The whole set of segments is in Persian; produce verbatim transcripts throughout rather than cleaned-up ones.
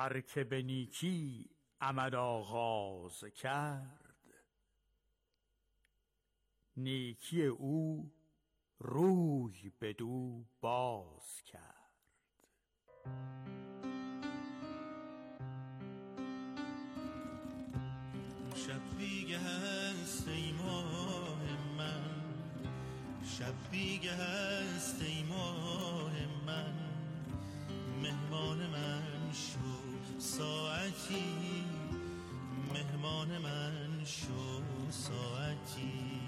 هر که به نیکی عمل آغاز کرد، نیکی او روی بدو باز کرد. شب بیگه هست ای ماه من، شب بیگه هست ای ماه من، مهمان من شو ساعتی، مهمان من شو ساعتی.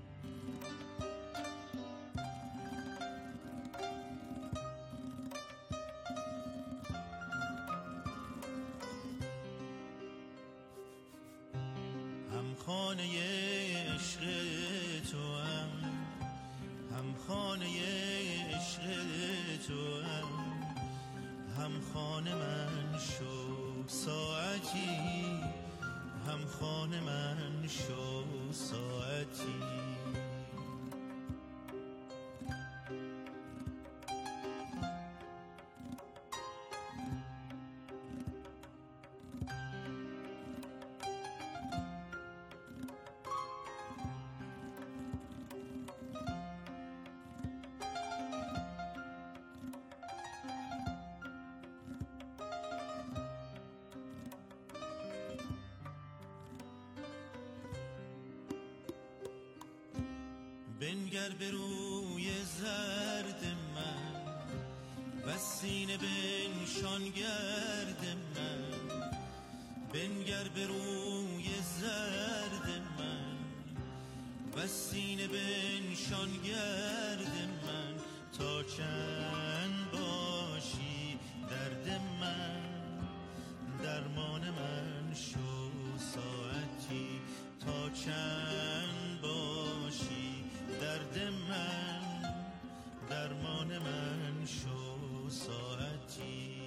هم خانه عشق تو هم، هم خانه عشق تو هم، هم خانه من شو ساعتی، هم خانه من شو ساعتی. بنگر به روی زرد من، و سینه بنشان گرد من. بنگر به روی زرد من، و سینه بنشان گرد من. تا چند باشی درد من، درمان من شو ساعتی. تا چند باشی درد من، درمان من شو ساعتی.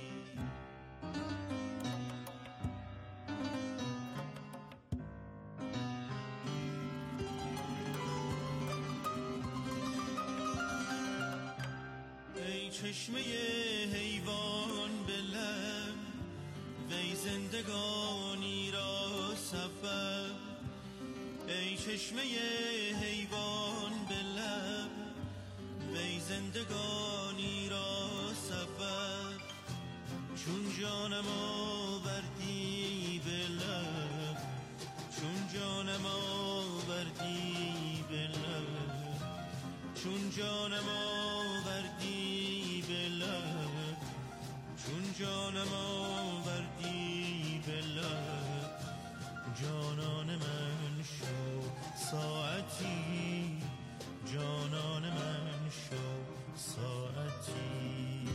ای چشمه حیوان به لب، وی زندگانی را سبب. ای چشمه حیوان به لب، وی زندگانی را سبب. چون جانم آوردی به لب، چون جانم آوردی به لب. چون جانم آوردی به لب، چون جانم آوردی به لب. جانان من شو ساعتی، جانان من شو ساعتی.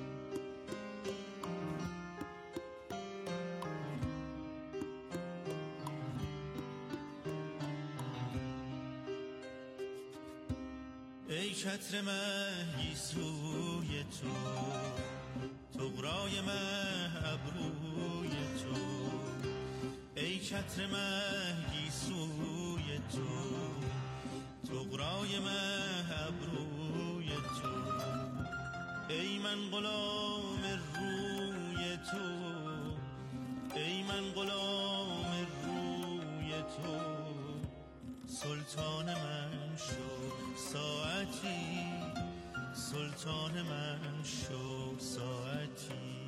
ای چتر مهی سوی تو، طغرای مه ابروی تو. ای چتر مهی سوی تو، طغرای مه ابروی تو. ای من غلام روی تو، ای من غلام روی تو. سلطان من شو ساعتی، سلطان من شو ساعتی.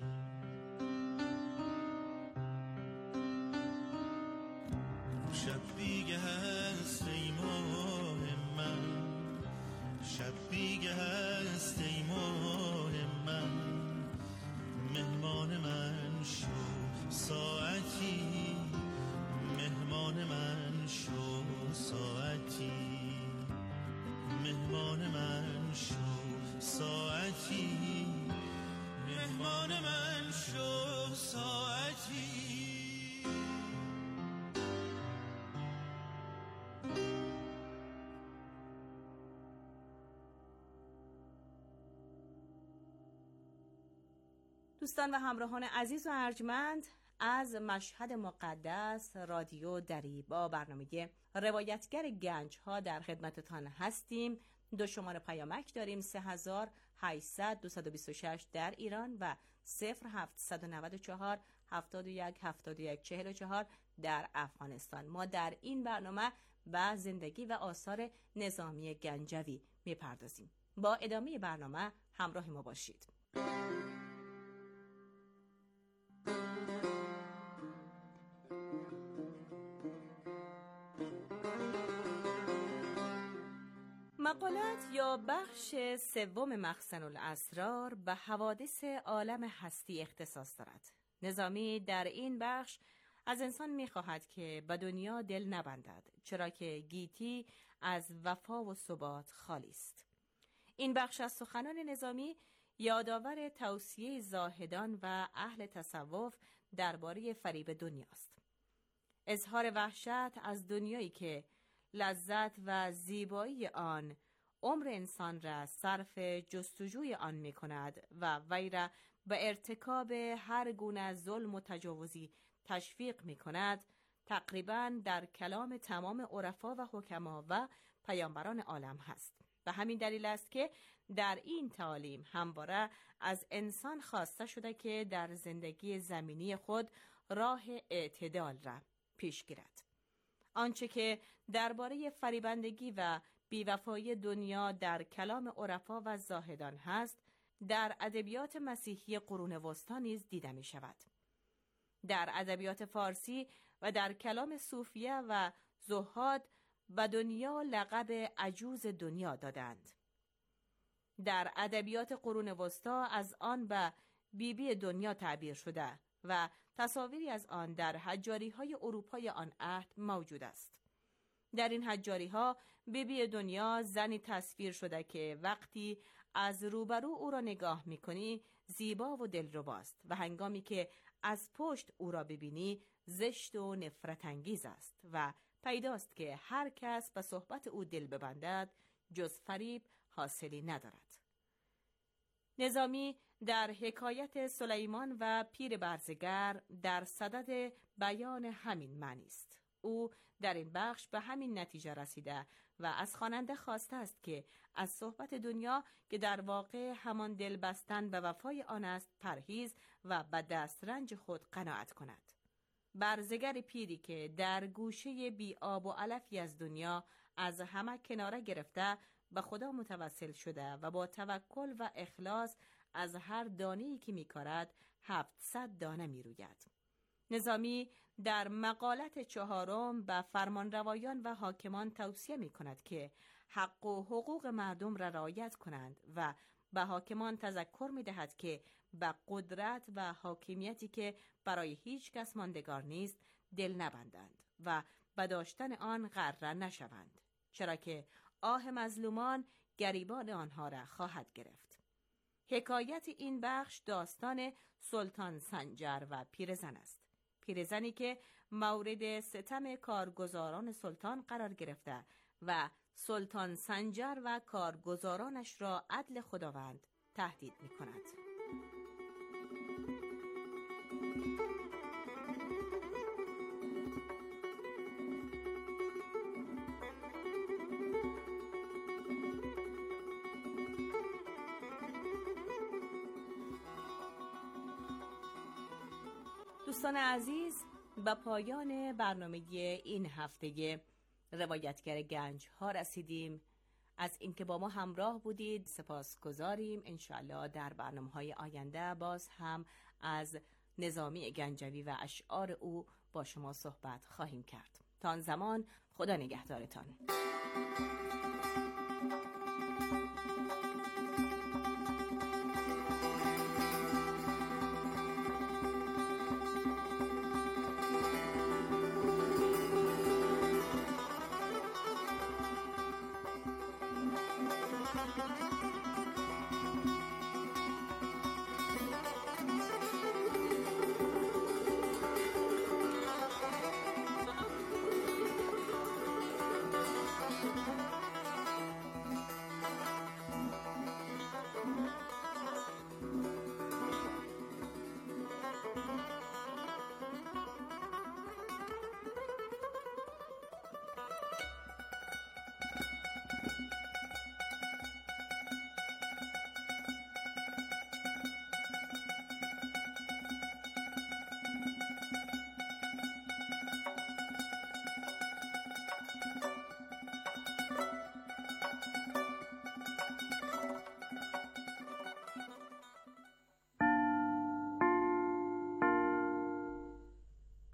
شب بیگه هست ای ماه من، شب بیگه هست ای ماه من، مهمان من شو ساعتی، مهمان من شو ساعتی. مهمان من شو ساعتی، مهمان من شو ساعتی. دوستان و همراهان عزیز و ارجمند، از مشهد مقدس رادیو دری با برنامه روایتگر گنج ها در خدمتتان هستیم. دو شماره پیامک داریم: سه هزار و هشتصد و دویست و بیست و شش در ایران و صفر هفت نه چهار هفتاد و یک هفتاد و یک چهل و چهار در افغانستان. ما در این برنامه به زندگی و آثار نظامی گنجوی میپردازیم. با ادامه برنامه همراه ما باشید. مقالات یا بخش سوم مخزن الاسرار به حوادث عالم هستی اختصاص دارد. نظامی در این بخش از انسان می‌خواهد که به دنیا دل نبندد، چرا که گیتی از وفا و ثبات خالی است. این بخش از سخنان نظامی یادآور توصیه زاهدان و اهل تصوف درباره فریب دنیاست. اظهار وحشت از دنیایی که لذت و زیبایی آن عمر انسان را صرف جستجوی آن می کند و وی را به ارتکاب هر گونه ظلم و تجاوزی تشویق می کند، تقریباً در کلام تمام عرفا و حکما و پیامبران عالم هست. به همین دلیل است که در این تعالیم همواره از انسان خواسته شده که در زندگی زمینی خود راه اعتدال را پیش گیرد. آنچه که درباره فریبندگی و بیوفایی دنیا در کلام عرفا و زاهدان هست، در ادبیات مسیحی قرون وسطی نیز دیده می شود. در ادبیات فارسی و در کلام صوفیه و زهاد به دنیا لقب عجوز دنیا دادند. در ادبیات قرون وسطی از آن به بیبی بی دنیا تعبیر شده و تصاویری از آن در حجاری‌های اروپای آن عهد موجود است. در این حجاری‌ها بیبی بی دنیا زنی تصویر شده که وقتی از روبرو او را نگاه می‌کنی زیبا و دلرباست و هنگامی که از پشت او را ببینی زشت و نفرت انگیز است و پیداست که هر کس به صحبت او دل ببندد جز فریب حاصلی ندارد. نظامی در حکایت سلیمان و پیر برزگر در صدد بیان همین معنی است. او در این بخش به همین نتیجه رسیده و از خواننده خواسته است که از صحبت دنیا که در واقع همان دل بستن به وفای آن است پرهیز و به دسترنج خود قناعت کند. برزگر پیری که در گوشه بی آب و علفی از دنیا از همه کناره گرفته به خدا متوسل شده و با توکل و اخلاص از هر دانه‌ای که می‌کارد هفتصد دانه می‌روید. نظامی در مقالت چهارم به فرمانروایان و حاکمان توصیه می‌کند که حق و حقوق مردم را رعایت کنند و به حاکمان تذکر می‌دهد که به قدرت و حاکمیتی که برای هیچ کس ماندگار نیست دل نبندند و به داشتن آن غره نشوند، چرا که آه مظلومان گریبان آنها را خواهد گرفت. حکایت این بخش داستان سلطان سنجر و پیرزن است. پیرزنی که مورد ستم کارگزاران سلطان قرار گرفته و سلطان سنجر و کارگزارانش را عدل خداوند تهدید می کند. دوستان عزیز، به پایان برنامه این هفته روایتگر گنج ها رسیدیم. از اینکه با ما همراه بودید سپاسگزاریم. انشاءالله در برنامه های آینده باز هم از نظامی گنجوی و اشعار او با شما صحبت خواهیم کرد. تا آن زمان خدا نگهدارتان.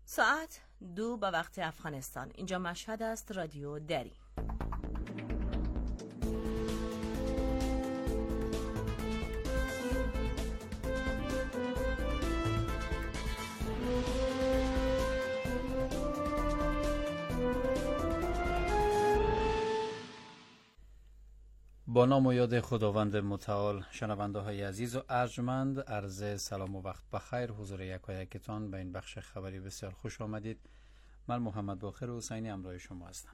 ساعت دو به وقت افغانستان. اینجا مشهد است، رادیو دری. با نام و یاد خداوند متعال، شنونده های عزیز و ارجمند، عرض سلام و وقت بخیر حضور یکایکتان به این بخش خبری بسیار خوش آمدید. من محمد باقر حسینی همراه شما هستم.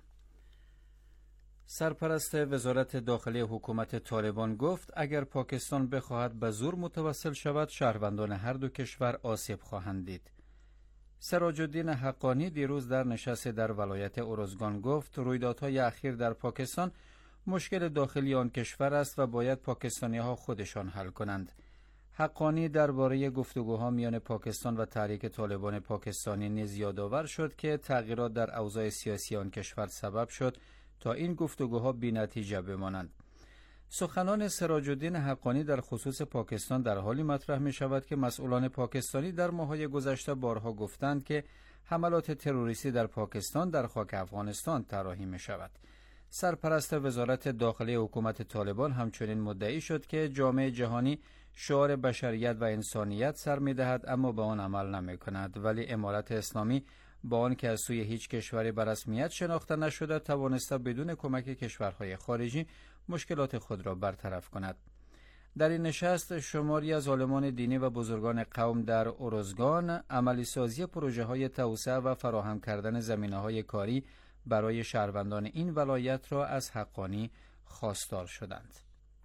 سرپرست وزارت داخلی حکومت طالبان گفت اگر پاکستان بخواهد به زور متوسل شود، شهروندان هر دو کشور آسیب خواهند دید. سراج الدین حقانی دیروز در نشست در ولایت ارزگان گفت رویدادهای اخیر در پاکستان مشکل داخلی آن کشور است و باید پاکستانی ها خودشان حل کنند. حقانی درباره گفتگوها میان پاکستان و تحریک طالبان پاکستانی نیز یادآور شد که تغییرات در اوضاع سیاسی آن کشور سبب شد تا این گفتگوها بی‌نتیجه بمانند. سخنان سراج الدین حقانی در خصوص پاکستان در حالی مطرح می شود که مسئولان پاکستانی در ماه‌های گذشته بارها گفتند که حملات تروریستی در پاکستان در خاک افغانستان طراحی می شود. سرپرست وزارت داخلی حکومت طالبان همچنین مدعی شد که جامعه جهانی شعار بشریت و انسانیت سر می دهد اما به آن عمل نمی کند، ولی امارت اسلامی با آن که از سوی هیچ کشوری به رسمیت شناخته نشده توانسته بدون کمک کشورهای خارجی مشکلات خود را برطرف کند. در این نشست شماری از عالمان دینی و بزرگان قوم در ارزگان عملی سازی پروژه های توسعه و فراهم کردن زمینه های کاری برای شهروندان این ولایت را از حقانی خواستار شدند.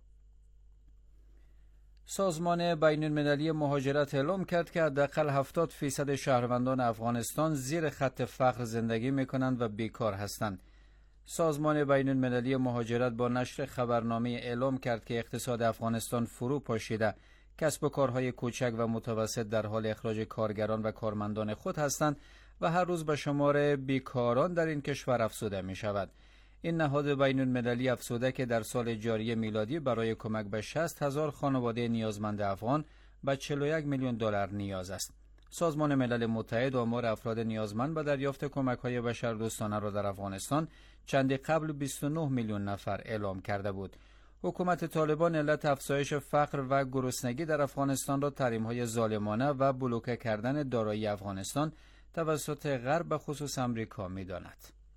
سازمان بین المللی مهاجرت اعلام کرد که حداقل هفتاد فیصد شهروندان افغانستان زیر خط فقر زندگی می‌کنند و بیکار هستند. سازمان بین المللی مهاجرت با نشر خبرنامه اعلام کرد که اقتصاد افغانستان فرو پاشیده، کسب و کارهای کوچک و متوسط در حال اخراج کارگران و کارمندان خود هستند و هر روز به شمار بیکاران در این کشور افزوده می شود. این نهاد بین المللی افزوده که در سال جاری میلادی برای کمک به شصت هزار خانواده نیازمند افغان به چهل و یک میلیون دلار نیاز است. سازمان ملل متحد آمار افراد نیازمند به دریافت کمک‌های بشردوستانه را در افغانستان چندی قبل بیست و نه میلیون نفر اعلام کرده بود. حکومت طالبان علت افزایش فقر و گرسنگی در افغانستان را تحریم‌های ظالمانه و بلوکه کردن دارایی افغانستان توسط غرب به خصوص امریکا می‌داند.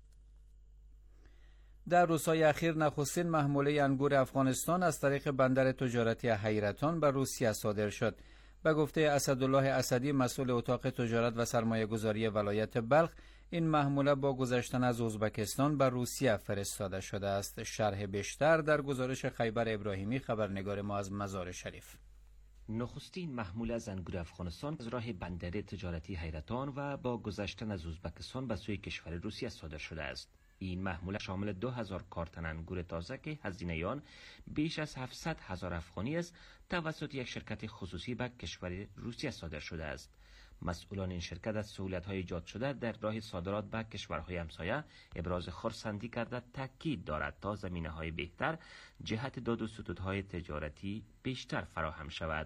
در روزهای اخیر نخستین محموله انگور افغانستان از طریق بندر تجارتی حیرتان به روسیه صادر شد. به گفته اسدالله اسدی مسئول اتاق تجارت و سرمایه‌گذاری ولایت بلخ، این محموله با گذشتن از ازبکستان به روسیه فرستاده شده است. شرح بیشتر در گزارش خیبر ابراهیمی، خبرنگار ما از مزار شریف. نخستین محموله از انگور افغانستان از راه بندر تجارتی حیرتان و با گذشتن از ازبکستان به سوی کشور روسیه صادر شده است. این محموله شامل دو هزار کارتن انگور تازه که هزینه آن بیش از هفتصد هزار افغانی است توسط یک شرکت خصوصی به کشور روسیه صادر شده است. مسئولان این شرکت از سهولت‌های ایجاد شده در راه صادرات به کشورهای همسایه ابراز خرسندی کرده تاکید دارد تا زمینه‌های بهتر جهت داد و ستودهای تجارتی بیشتر فراهم شود.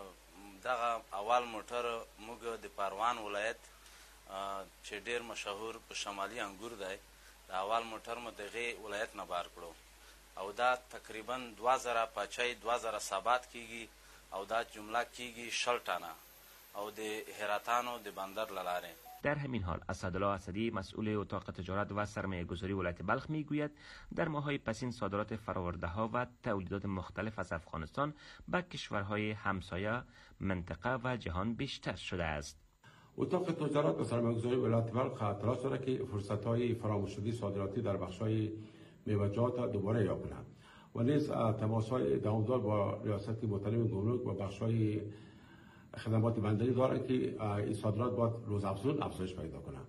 دغه اول موټر موږ د پروان ولایت چې ډیر مشهور په شمالي انګور دی، د اول موټر مو دغه ولایت نه بار کړو او دا تقریبا دوه زره پچای دوه زره ثبات کیږي او دا جمله کیږي شل ټانه او د هراتانو د بندر لاره. در همین حال اسدالله اسدی مسئول اتاق تجارت و سرمایه گذاری ولایت بلخ میگوید در ماه‌های پسین صادرات فرآورده‌ها و تولیدات مختلف از افغانستان به کشورهای همسایه، منطقه و جهان بیشتر شده است. اتاق تجارت و سرمایه‌گذاری ولایت بلخ تلاش دارد که فرصت‌های فراموش‌شده صادراتی در بخش‌های میوه‌جات دوباره یافت کند و نیز تماس‌های دوامدار با ریاست محترم گمرک و بخش‌های خدمات بندری دارند که این صادرات باید روزافزون افزایش پیدا کنند.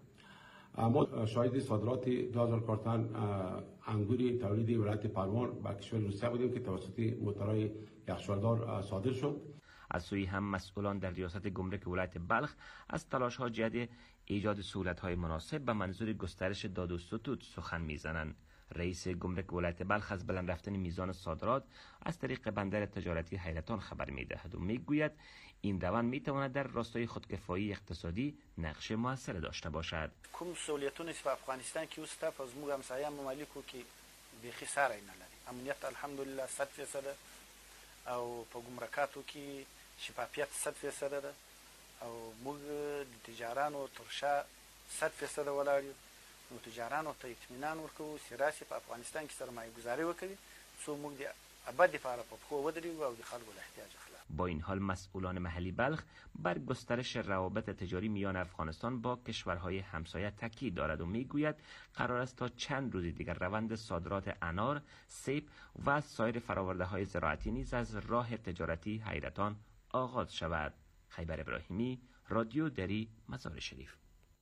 ما شاهد صادرات دو هزار کارتن انگوری تولید ولایت پروان به کشور روسیه بودیم که توسط موتورهای یخچالدار صادر شد. از سوی هم مسئولان در ریاست گمرک ولایت بلخ از تلاش‌ها جهت ایجاد سهولت‌های مناسب به منظور گسترش داد و ستود سخن می‌زنند. رئیس گمرک ولایت بلخ از بلند رفتن میزان صادرات از طریق بندر تجارتی حیرتان خبر می‌دهد و می‌گوید این روند می تواند در راستای خودکفایی اقتصادی نقش موثر داشته باشد. کوم سہولیتونه په افغانستان کې اوس ته په زموږ همسایه ممالکو کې بیخي ساری نه لري. امنیت الحمدلله صد فیصد او په ګمرکاتو کې شفافیت صد فیصد ده او موږ د تجارانو تر شا صد فیصد ولاړ یو. نو تجارانو ته اطمینان ورکوو چې راسي په افغانستان کې سرمایه گذاري وکړي څو موږ د ابد لپاره په پښو ودرېږو او د خلکو له احتیاج خلاص. با این حال مسئولان محلی بلخ بر گسترش روابط تجاری میان افغانستان با کشورهای همسایه تاکید دارد و میگوید قرار است تا چند روز دیگر روند صادرات انار، سیب و سایر فراورده های زراعتی نیز از راه تجارتی حیرتان آغاز شود. خیبر ابراهیمی، رادیو دری، مزار شریف.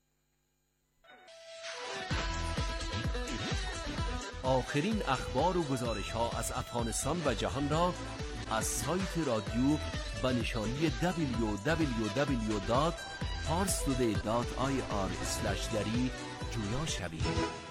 آخرین اخبار و گزارش ها از افغانستان و جهان را از سایت رادیو به نشانی دبلیو دبلیو دبلیو دات پارس تودی دات آی آر اسلش دری جویا شوید.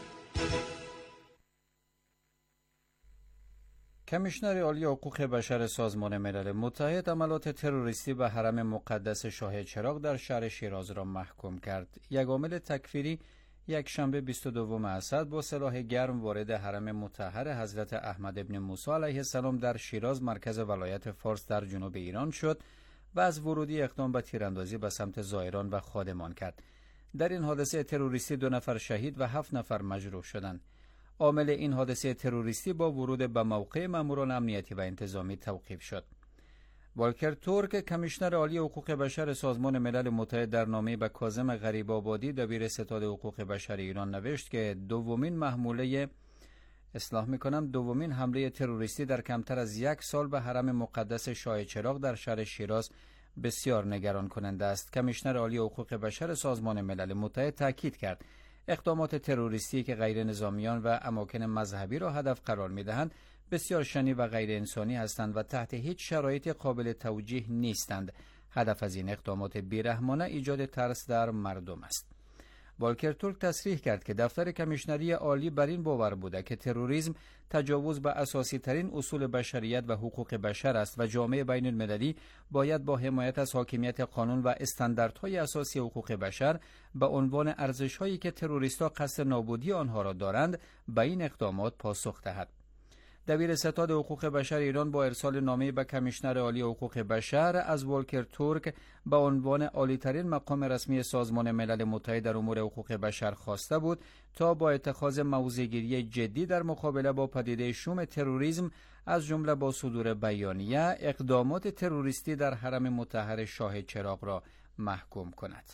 کمیشنر عالی حقوق بشر سازمان ملل متحد عملات تروریستی به حرم مقدس شاه چراغ در شهر شیراز را محکوم کرد. یک عامل تکفیری یک شنبه بیست و دوم اسد با سلاح گرم وارد حرم مطهر حضرت احمد ابن موسی علیه السلام در شیراز مرکز ولایت فارس در جنوب ایران شد و از ورودی اقدام به تیراندازی به سمت زائران و خادمان کرد. در این حادثه تروریستی دو نفر شهید و هفت نفر مجروح شدند. عامل این حادثه تروریستی با ورود به موقع ماموران امنیتی و انتظامی توقیف شد. والکر تورک کمیشنر عالی حقوق بشر سازمان ملل متحد در نامه‌ای به کاظم غریب‌آبادی دبیر ستاد حقوق بشر ایران نوشت که دومین محموله اصلاح می‌کنم دومین حمله تروریستی در کمتر از یک سال به حرم مقدس شاه چراغ در شهر شیراز بسیار نگران کننده است. کمیشنر عالی حقوق بشر سازمان ملل متحد تاکید کرد اقدامات تروریستی که غیر نظامیان و اماکن مذهبی را هدف قرار می‌دهند بسیار شنی و غیر انسانی هستند و تحت هیچ شرایط قابل توجیه نیستند. هدف از این اقدامات بیرحمانه ایجاد ترس در مردم است. والکر تورک تصریح کرد که دفتر کمیشنری عالی بر این باور بوده که تروریسم تجاوز به اساسی ترین اصول بشریت و حقوق بشر است و جامعه بین المللی باید با حمایت از حاکمیت قانون و استانداردهای اساسی حقوق بشر به عنوان ارزش‌هایی که تروریست‌ها قصد نابودی آنها را دارند به این اقدامات پاسخ دهد. دبیر ستاد حقوق بشر ایران با ارسال نامه‌ای به کمیشنر عالی حقوق بشر از والکر تورک به عنوان عالی‌ترین مقام رسمی سازمان ملل متحد در امور حقوق بشر خواسته بود تا با اتخاذ موضع‌گیری جدی در مقابله با پدیده شوم تروریسم از جمله با صدور بیانیه اقدامات تروریستی در حرم مطهر شاه چراغ را محکوم کند.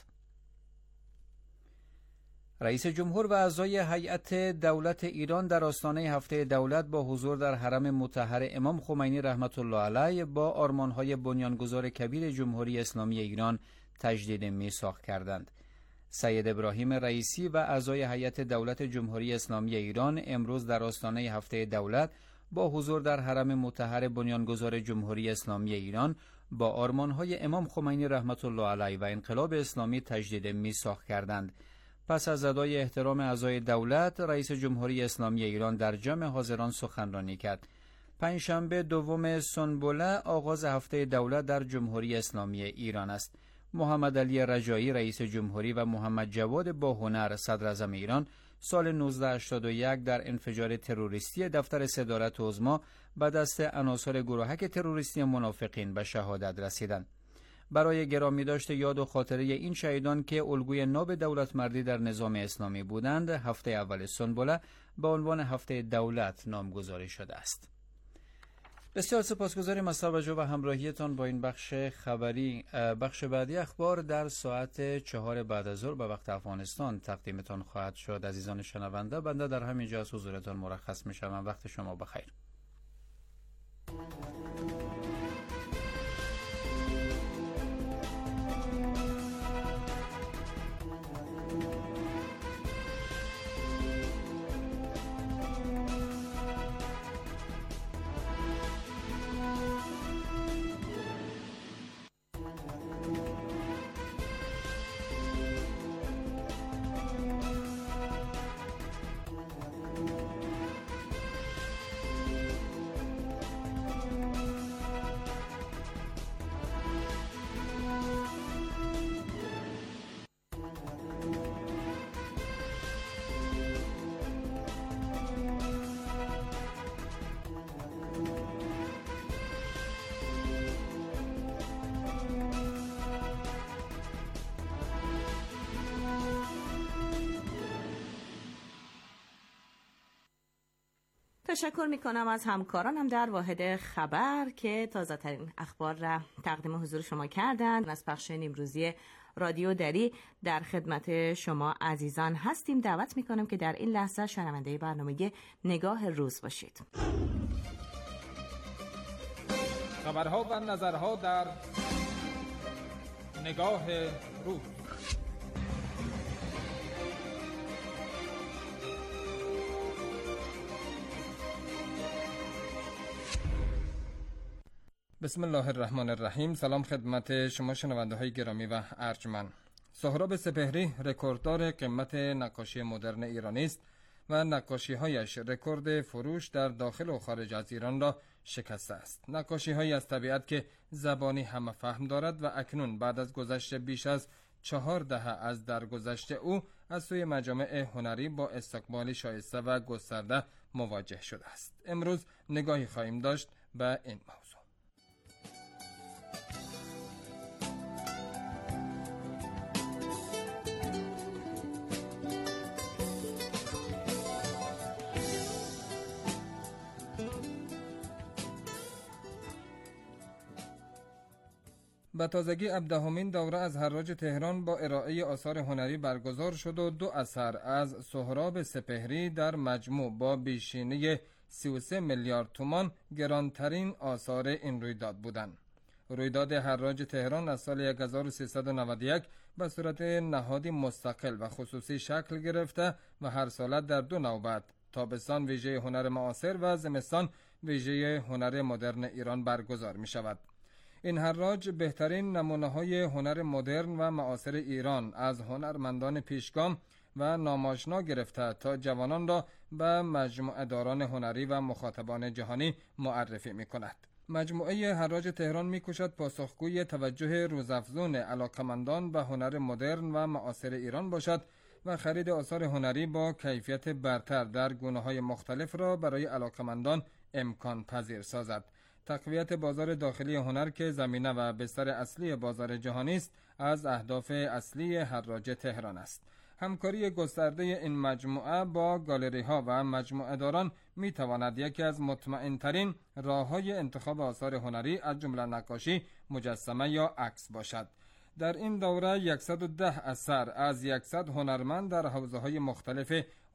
رئیس جمهور و اعضای هیئت دولت ایران در آستانه هفته دولت با حضور در حرم مطهر امام خمینی رحمت الله علیه با آرمان‌های بنیانگذار کبیر جمهوری اسلامی ایران تجدید میثاق کردند. سید ابراهیم رئیسی و اعضای هیئت دولت جمهوری اسلامی ایران امروز در آستانه هفته دولت با حضور در حرم مطهر بنیانگذار جمهوری اسلامی ایران با آرمان‌های امام خمینی رحمت الله علیه و انقلاب اسلامی تجدید میثاق کردند. پس از ادای احترام اعضای دولت، رئیس جمهوری اسلامی ایران در جمع حاضران سخنرانی کرد. پنجشنبه دوم سنبله آغاز هفته دولت در جمهوری اسلامی ایران است. محمد علی رجایی رئیس جمهوری و محمد جواد باهنر صدر اعظم ایران سال نوزده هشتاد و یک در انفجار تروریستی دفتر صدارت عظما به دست عناصر گروهک تروریستی منافقین به شهادت رسیدند. برای گرامی داشته یاد و خاطره این شهیدان که الگوی ناب دولت مردی در نظام اسلامی بودند، هفته اول سنبله به عنوان هفته دولت نامگذاری شده است. بسیار سپاسگزاریم از توجه و همراهیتان با این بخش خبری. بخش بعدی اخبار در ساعت چهار بعد از ظهر به وقت افغانستان تقدیمتان خواهد شد. عزیزان شنونده، بنده در همین جا از حضورتان مرخص میشم. وقت شما بخیر. تشکر می کنم از همکارانم در واحد خبر که تازه ترین اخبار را تقدیم حضور شما کردند. از پخش نیمروزی رادیو دری در خدمت شما عزیزان هستیم. دعوت می کنم که در این لحظه شنونده برنامه نگاه روز باشید. خبرها و نظرها در نگاه روز. بسم الله الرحمن الرحیم. سلام خدمت شما شنونده های گرامی و ارجمند. سهراب سپهری رکورددار قیمت نقاشی مدرن ایرانی است و نقاشی هایش رکورد فروش در داخل و خارج از ایران را شکسته است. نقاشی هایی از طبیعت که زبانی همه فهم دارد و اکنون بعد از گذشت بیش از چهار دهه از درگذشت او از سوی مجامع هنری با استقبالی شایسته و گسترده مواجه شده است. امروز نگاهی خواهیم داشت به این موضوع. به تازگی هفدهمین دوره از حراج تهران با ارائه آثار هنری برگزار شد و دو اثر از سهراب سپهری در مجموع با بیشینه سی و سه میلیارد تومان گرانترین آثار این رویداد بودند. رویداد حراج تهران از سال هزار و سیصد و نود و یک به صورت نهادی مستقل و خصوصی شکل گرفته و هر ساله در دو نوبت، تابستان ویژه هنر معاصر و زمستان ویژه هنر مدرن ایران برگزار می شود. این حراج بهترین نمونه‌های هنر مدرن و معاصر ایران از هنرمندان پیشگام و ناماشنا گرفته تا جوانان را به مجموعه داران هنری و مخاطبان جهانی معرفی می‌کند. مجموعه حراج تهران می‌کوشد پاسخگوی توجه روزافزون علاقمندان به هنر مدرن و معاصر ایران باشد و خرید آثار هنری با کیفیت برتر در گونه‌های مختلف را برای علاقمندان امکان پذیر سازد. تقویت بازار داخلی هنر که زمینه و بستر اصلی بازار جهانی است از اهداف اصلی حراج تهران است. همکاری گسترده این مجموعه با گالری ها و مجموعه داران می تواند یکی از مطمئن ترین راه های انتخاب آثار هنری از جمله نقاشی، مجسمه یا عکس باشد. در این دوره صد و ده اثر از صد هنرمند در حوزه های مختلف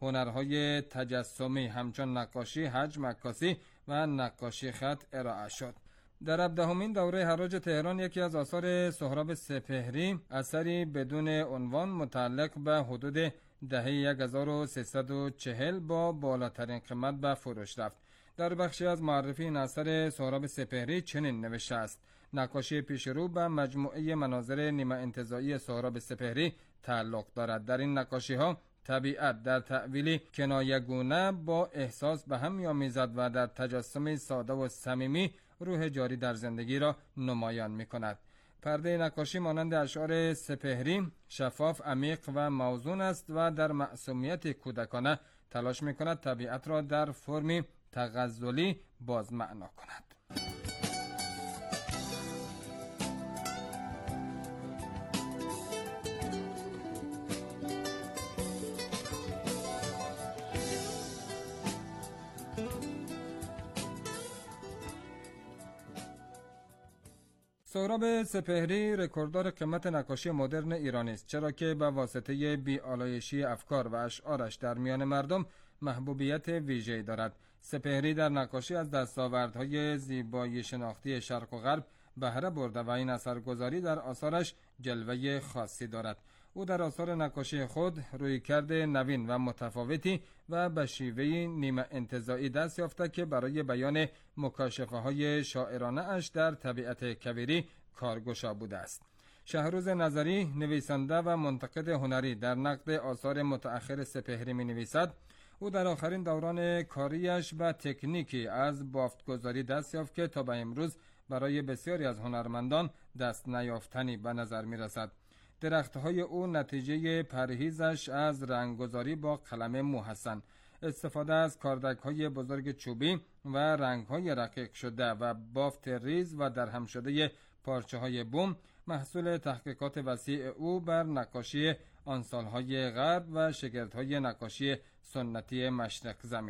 هنرهای تجسمی همچون نقاشی، حجم، عکاسی و نقاشی خط ارائه شد. در هفدهمین دوره حراج تهران یکی از آثار سهراب سپهری، اثری بدون عنوان متعلق به حدود دهه هزار و سیصد و چهل با بالاترین قیمت به فروش رفت. در بخشی از معرفی این اثر سهراب سپهری چنین نوشته است: نقاشی پیشرو به مجموعه مناظر نیمه انتزاعی سهراب سپهری تعلق دارد. در این نقاشی ها طبیعت در تأویلی کنایه‌گونه با احساس به هم می‌آمیزد و در تجسمی ساده و صمیمی روح جاری در زندگی را نمایان می‌کند. پرده نقاشی مانند اشعار سپهری شفاف، عمیق و موزون است و در معصومیت کودکانه تلاش می‌کند طبیعت را در فرمی تغزلی باز معنا کند. سهراب سپهری رکورددار قیمت نقاشی مدرن ایرانی است، چرا که به واسطه بی‌آلایشی افکار و اشعارش در میان مردم محبوبیت ویژه‌ای دارد. سپهری در نقاشی از دستاوردهای زیبایی شناختی شرق و غرب بهره برده و این اثرگذاری در آثارش جلوه خاصی دارد. او در آثار نقاشی خود رویکرد نوین و متفاوتی و به شیوه نیمه انتزاعی دست یافته که برای بیان مکاشفه های شاعرانه اش در طبیعت کویری کارگشا بوده است. شهروز نظری، نویسنده و منتقد هنری، در نقد آثار متأخر سپهری می نویسد: او در آخرین دوران کاریش به تکنیکی از بافتگذاری دست یافت که تا به امروز برای بسیاری از هنرمندان دست نیافتنی به نظر می رسد. درختهای او نتیجه پرهیزش از رنگگذاری با قلم محسن، استفاده از کاردک‌های بزرگ چوبی و رنگ‌های رقیق شده و بافت ریز و درهم شده پارچه‌های بوم محصول تحقیقات وسیع او بر نقاشی آن سال‌های غرب و شگردهای نقاشی سنتی مشرق زمین است.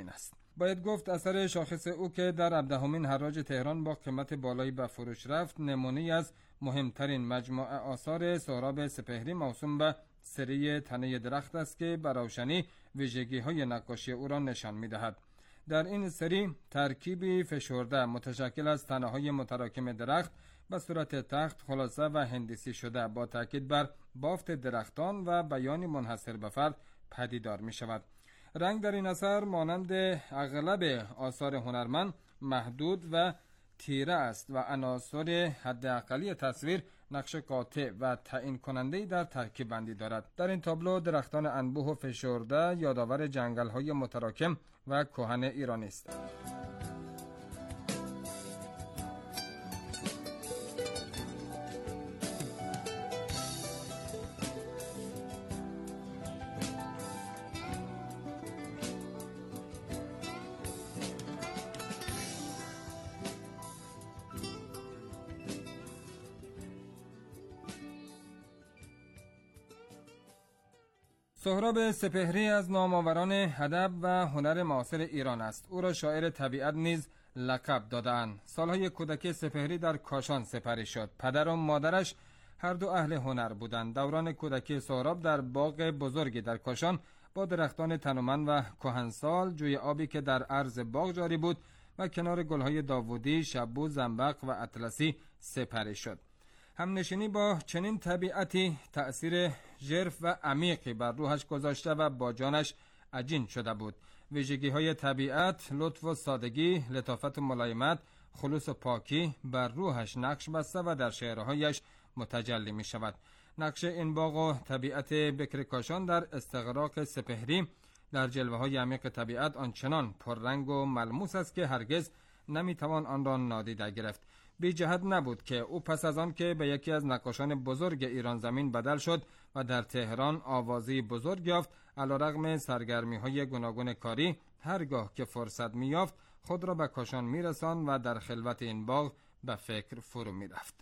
باید گفت اثر شاخص او که در هفدهمین حراج تهران با قیمت بالایی به فروش رفت نمونه‌ای از مهمترین مجموعه آثار سهراب سپهری موسوم به سری تنه درخت است که به روشنی ویژگی‌های نقاشی او را نشان می‌دهد. در این سری ترکیبی فشرده متشکل از تنه‌های متراکم درخت به صورت تخت خلاصه و هندسی شده با تاکید بر بافت درختان و بیانی منحصر به فرد پدیدار می شود. رنگ در این اثر مانند اغلب آثار هنرمند محدود و تیره است و عناصر حداقلی تصویر نقش قاطع و تعیین کننده‌ای در ترکیب بندی دارد. در این تابلو درختان انبوه و فشرده یادآور جنگل‌های متراکم و کهن ایرانی است. سهراب سپهری از نامآوران ادب و هنر معاصر ایران است. او را شاعر طبیعت نیز لقب دادند. سالهای کودکی سپهری در کاشان سپری شد. پدر و مادرش هر دو اهل هنر بودند. دوران کودکی سهراب در باغ بزرگی در کاشان با درختان تنومند و کهنسال، جوی آبی که در عرض باغ جاری بود و کنار گلهای داوودی، شبو، زنبق و اطلسی سپری شد. همنشینی با چنین طبیعتی تأثیر ژرف و عمیقی بر روحش گذاشته و با جانش عجین شده بود. ویژگی‌های طبیعت، لطف و سادگی، لطافت و ملایمت، خلوص و پاکی بر روحش نقش بسته و در شعرهایش متجلی می شود. نقش این باغ و طبیعت بکر کاشان در استغراق سپهری در جلوه‌های عمیق طبیعت آنچنان پررنگ و ملموس است که هرگز نمیتوان آن را نادیده گرفت. بی جهت نبود که او پس از آن که به یکی از نقاشان بزرگ ایران زمین بدل شد و در تهران آوازی بزرگ یافت، علیرغم سرگرمی‌های گوناگون کاری هرگاه که فرصت می‌یافت خود را به کاشان می‌رساند و در خلوت این باغ به فکر فرو می‌رفت.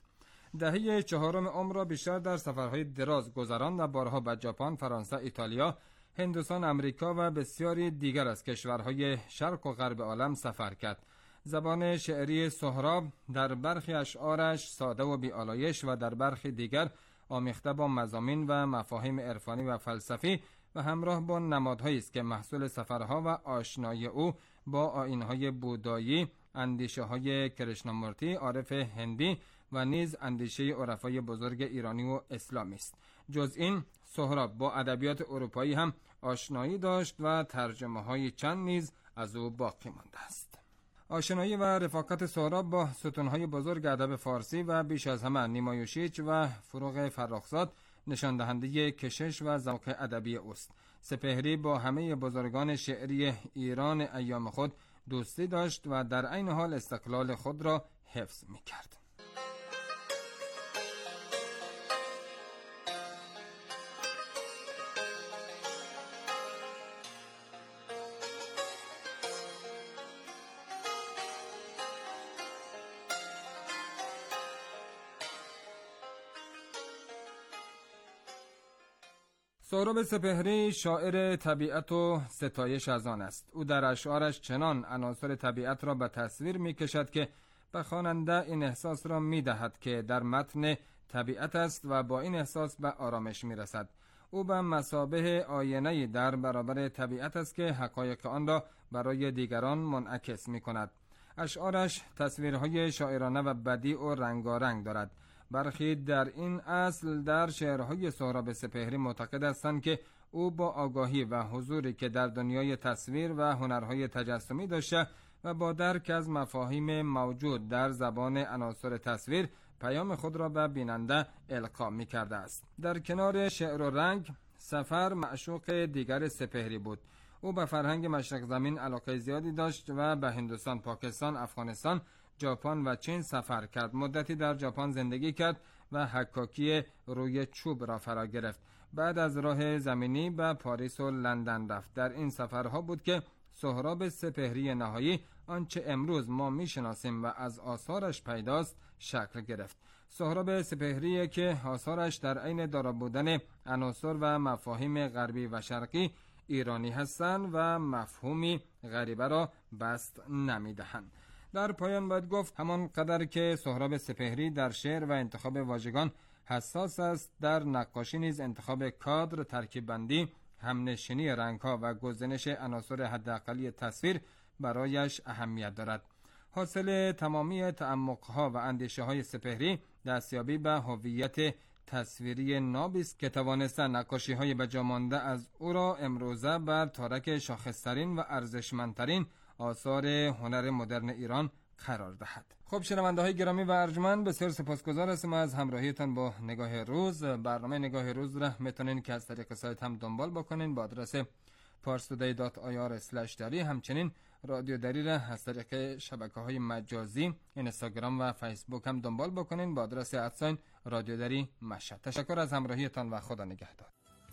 دهه چهارم عمر را بیشتر در سفرهای دراز گذراند و بارها به ژاپن، فرانسه، ایتالیا، هندوستان، امریکا و بسیاری دیگر از کشورهای شرق و غرب عالم سفر کرد. زبان شعری سهراب در برخی اشعارش ساده و بی‌آلایش و در برخی دیگر آمیخته با مضامین و مفاهیم عرفانی و فلسفی و همراه با نمادهایی است که محصول سفرها و آشنایی او با آیین‌های بودایی، اندیشه‌های کرشنامورتی، عارف هندی و نیز اندیشه عرفای بزرگ ایرانی و اسلامی است. جز این سهراب با ادبیات اروپایی هم آشنایی داشت و ترجمه‌های چند نیز از او باقی مانده است. آشنایی و رفاقت سهراب با ستونهای بزرگ ادب فارسی و بیش از همه نیمایوشیچ و فروغ فرخزاد نشان دهنده کشش و ذوق ادبی اوست. سپهری با همه بزرگان شعری ایران ایام خود دوستی داشت و در عین حال استقلال خود را حفظ می‌کرد. سهراب سپهری شاعر طبیعت و ستایش از آن است. او در اشعارش چنان عناصر طبیعت را به تصویر می کشد که به خواننده این احساس را می دهد که در متن طبیعت است و با این احساس به آرامش می رسد. او به مثابه آینه در برابر طبیعت است که حقایق آن را برای دیگران منعکس می کند. اشعارش تصویرهای شاعرانه و بدیع و رنگارنگ دارد. برخی در این اصل در شعرهای سهراب سپهری معتقد هستند که او با آگاهی و حضوری که در دنیای تصویر و هنرهای تجسمی داشته و با درک از مفاهیم موجود در زبان عناصر تصویر پیام خود را به بیننده القا می کرده است. در کنار شعر و رنگ، سفر معشوق دیگر سپهری بود. او به فرهنگ مشرق زمین علاقه زیادی داشت و به هندوستان، پاکستان، افغانستان، ژاپن و چین سفر کرد. مدتی در ژاپن زندگی کرد و حکاکی روی چوب را فرا گرفت. بعد از راه زمینی به پاریس و لندن رفت. در این سفرها بود که سهراب سپهری نهایی آنچه امروز ما میشناسیم و از آثارش پیداست شکل گرفت. سهراب سپهری که آثارش در عین دارا بودن عناصر و مفاهیم غربی و شرقی ایرانی هستند و مفهومی غریبه را بست نمیدهند. در پایان باید گفت همان قدر که سهراب سپهری در شعر و انتخاب واژگان حساس است، در نقاشی نیز انتخاب کادر، ترکیب بندی، همنشینی رنگ‌ها و گزینش عناصر حداقلی تصویر برایش اهمیت دارد. حاصل تمامی تعمق‌ها و اندیشه‌های سپهری دستیابی به هویت تصویری نابی است که توانسته نقاشی‌های بجامانده از او را امروزه بر تارک شاخص‌ترین و ارزشمندترین آثار هنر مدرن ایران قرار دهد. خب شنونده‌های گرامی و ارجمند، بسیار سپاسگزار هستم از همراهیتان با نگاه روز. برنامه نگاه روز را میتونین که از طریق سایت هم دنبال بکنین با آدرس پارس تودی دات آی آر اسلش دری. همچنین رادیو دری را از طریق شبکه‌های مجازی اینستاگرام و فیسبوک هم دنبال بکنین با آدرس ادساین رادیو دری مشهد. تشکر از همراهیتان و خدا نگهدار.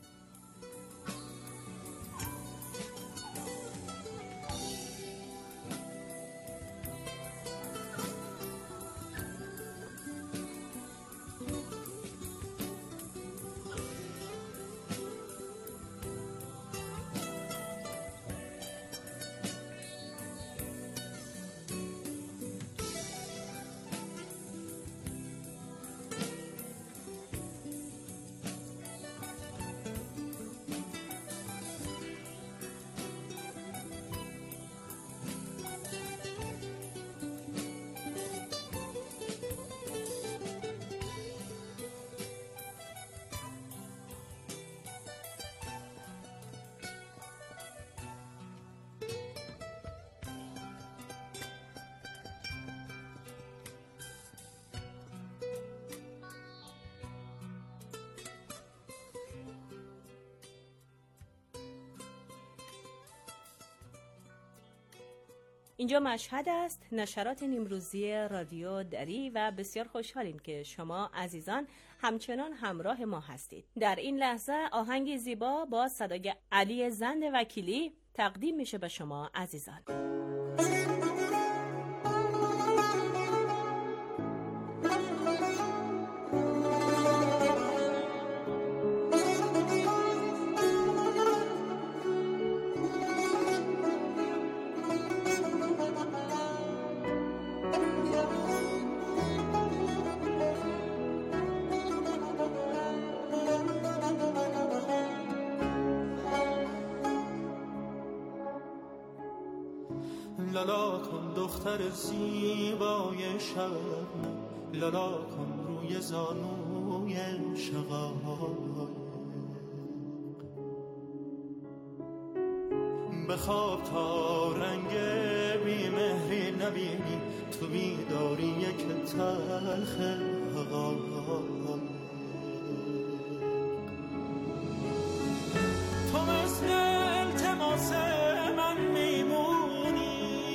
اینجا مشهد است، نشرات نیمروزی رادیو دری و بسیار خوشحالیم که شما عزیزان همچنان همراه ما هستید. در این لحظه آهنگی زیبا با صدای علی زند وکیلی تقدیم میشه به شما عزیزان. لالا کن دختر زیبای شب، لالا کن روی زانوی شقایق، بخواب تا رنگ بیمهری نبینی، تو بیداری یک تلخ حقایق. تو مثل التماس من میمونی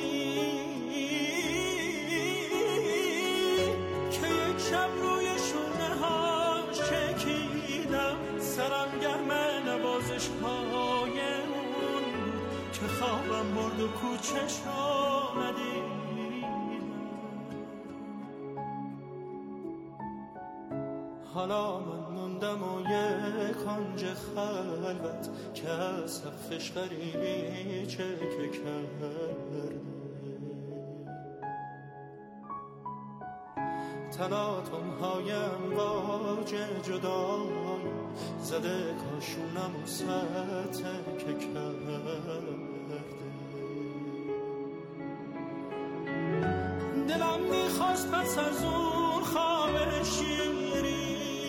که یک شب روی شونه هاش چکیدم، سرم گرم نوازش های اون که خوابم برد و کوچش آمدی. حالا من موندم و یک کنج خلوت که از سقفش غریبی چکه کرده، تلاطم هایم باج جدای زده کاشونم و ستکه کرده. دلم میخواست پس از اون خواب شیری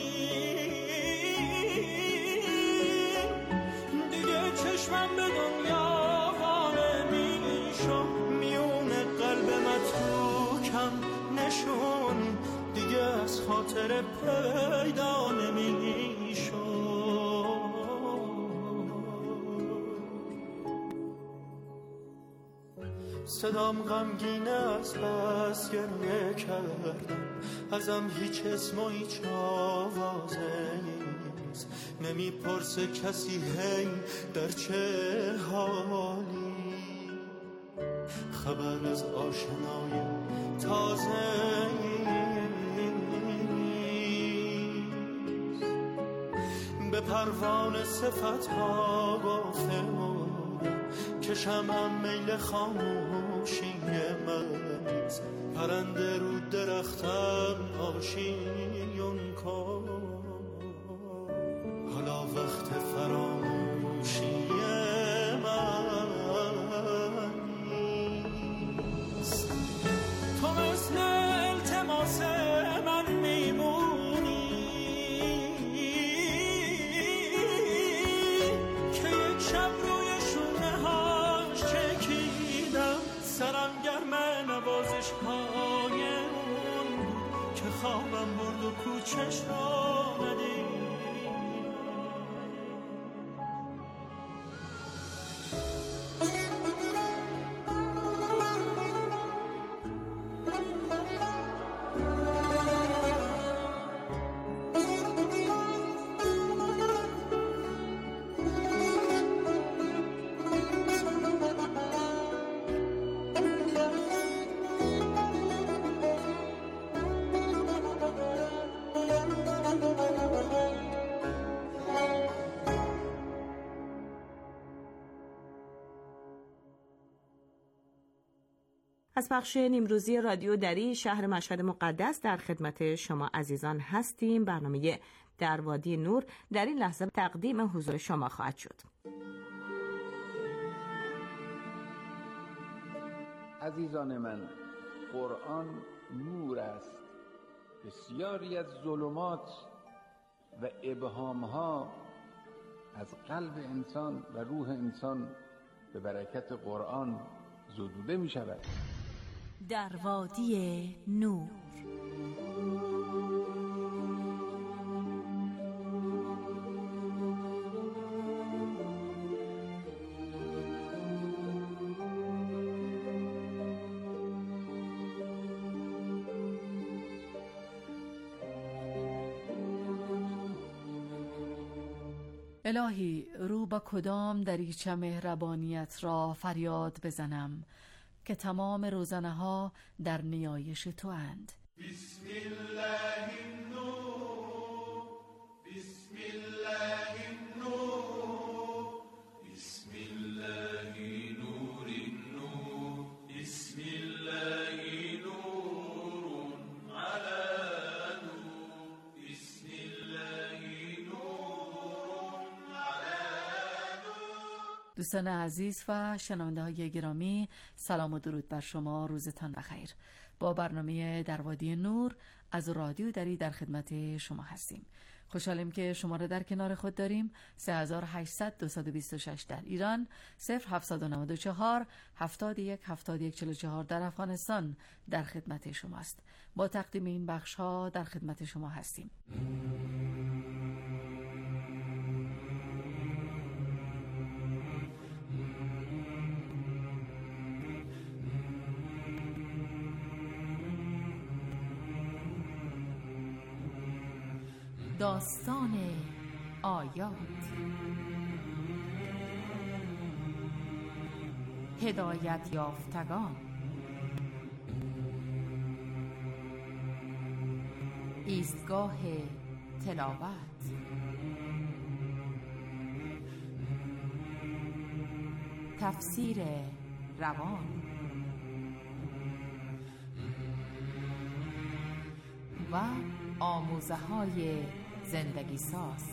دیگه چشمم به دنیا وانه میشم، میونه قلب متروکم نشون دیگه از خاطر پیدا نمیشم. صدام غمگینه از بس گریه کردم، ازم هیچ اسم و هیچ آوازه نیست، نمیپرسه کسی هی در چه حالی، خبر از آشنای تازه نیست. به به پروانه صفت ها گفته مردم که شمعم میل خاموشی من پرنده رو درختم آشیون کن حالا وقت فراموشی من نیست تو مثل التماس من میمونی که یک شب روی شونه هاش چکیدم سرم گرم نوازش های اون که خوابم برد و کوچش را ندید از پخش نیمروزی رادیو دری شهر مشهد مقدس در خدمت شما عزیزان هستیم. برنامه در وادی نور در این لحظه تقدیم حضور شما خواهد شد. عزیزان من، قرآن نور است. بسیاری از ظلمات و ابهامها از قلب انسان و روح انسان به برکت قرآن زدوده می شود. در وادی نور الهی، رو با کدام دریچه مهربانیت را فریاد بزنم که تمام روزنه ها در نیایش تو اند. بسم الله النور بسم الله النور بسم الله نور النور بسم الله نور على نور بسم الله نور على نور. دوستان عزیز و شنونده های گرامی، سلام و درود بر شما، روزتان بخیر. با برنامه در وادی نور از رادیو دری در خدمت شما هستیم. خوشحالیم که شما را در کنار خود داریم. سه هزار و هشتصد و دویست و بیست و شش در ایران، صفر هفتصد و نود و چهار هفتاد و یک هفتاد و یک چهل و چهار در افغانستان در خدمت شماست. با تقدیم این بخش ها در خدمت شما هستیم. داستان آیات، هدایت یافتگان، ایستگاه تلاوت، تفسیر روان و آموزه های زندگی ساز.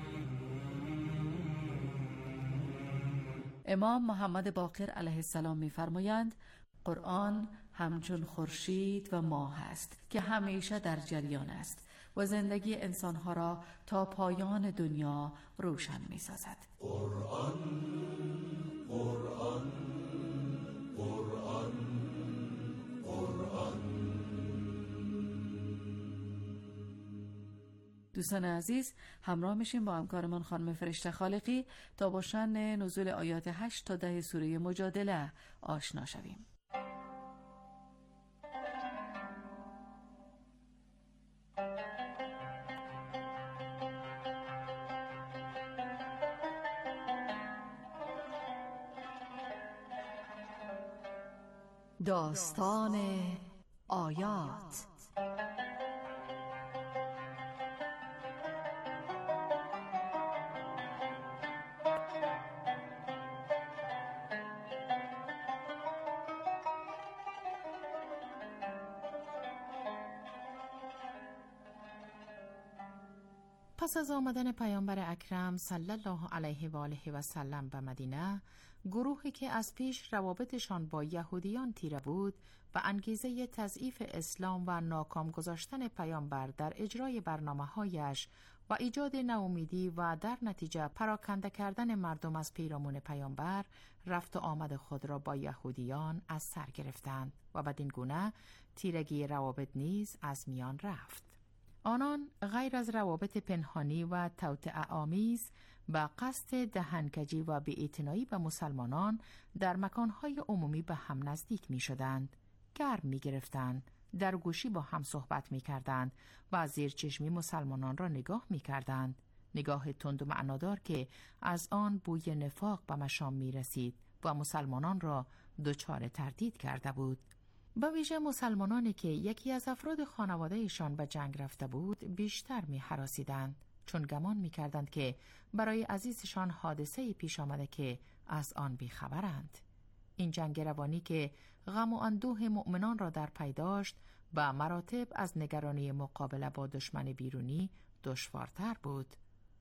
امام محمد باقر علیه السلام می‌فرمایند قرآن همچون خورشید و ماه است که همیشه در جریان است و زندگی انسانها را تا پایان دنیا روشن می‌سازد. قرآن قرآن قرآن قرآن. دوستان عزیز، همراه میشیم با همکارمان خانم فرشته خالقی تا با شأن نزول آیات هشت تا ده سوره مجادله آشنا شویم. داستان آیات. پس از آمدن پیامبر اکرم صلی الله علیه و آله و سلم به مدینه، گروهی که از پیش روابطشان با یهودیان تیره بود و انگیزه تضعیف اسلام و ناکام گذاشتن پیامبر در اجرای برنامه‌هایش و ایجاد ناامیدی و در نتیجه پراکنده کردن مردم از پیرامون پیامبر، رفت و آمد خود را با یهودیان از سر گرفتند و بدین گونه تیرگی روابط نیز از میان رفت. آنان غیر از روابط پنهانی و توطئه آمیز با قصد دهنکجی و بی‌اعتنایی به مسلمانان در مکانهای عمومی به هم نزدیک می شدند، گرم می گرفتند، در گوشی با هم صحبت می کردند و زیر چشمی مسلمانان را نگاه می کردند، نگاه تند و معنادار که از آن بوی نفاق به مشام می رسید و مسلمانان را دچار تردید کرده بود. به ویژه مسلمانانی که یکی از افراد خانوادهشان به جنگ رفته بود بیشتر می هراسیدند، چون گمان می کردند که برای عزیزشان حادثه پیش آمده که از آن بیخبرند. این جنگ روانی که غم و اندوه مؤمنان را در پی داشت، به مراتب از نگرانی مقابله با دشمن بیرونی دشوارتر بود.